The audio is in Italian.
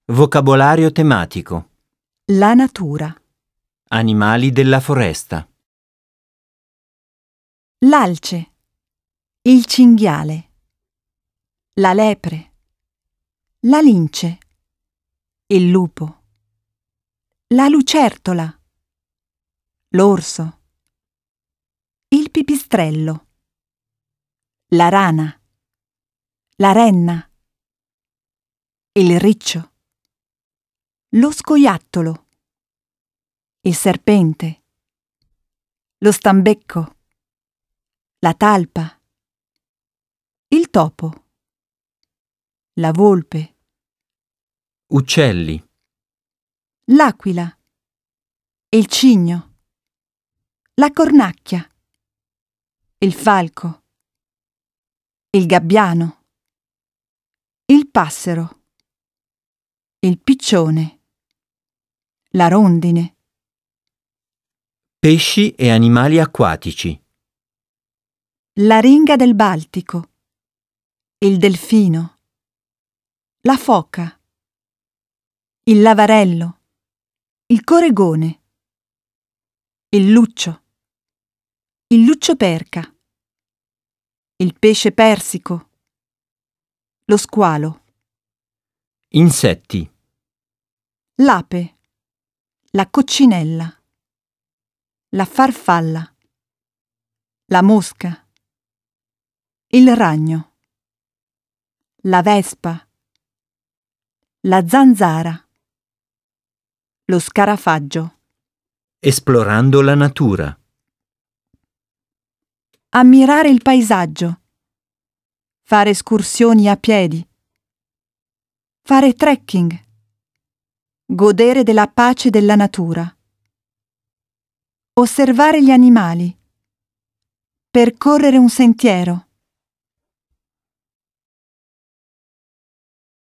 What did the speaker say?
Vocabolario tematico. La natura. Animali della foresta. L'alce. Il cinghiale. La lepre. La lince. Il lupo. La lucertola. L'orso. Il pipistrello. La rana. La renna. Il riccio. Lo scoiattolo. Il serpente. Lo stambecco. La talpa. Il topo. La volpe. Uccelli. L'aquila. Il cigno. La cornacchia. Il falco. Il gabbiano. Il passero. Il piccione. La rondine. Pesci e animali acquatici. La ringa del Baltico. Il delfino. La foca. Il lavarello. Il coregone. Il luccio perca. Il pesce persico. Lo squalo. Insetti. L'ape. La coccinella. La farfalla. La mosca. Il ragno. La vespa. La zanzara. Lo scarafaggio. Esplorando la natura. Ammirare il paesaggio. Fare escursioni a piedi. Fare trekking. Godere della pace della natura. Osservare gli animali. Percorrere un sentiero.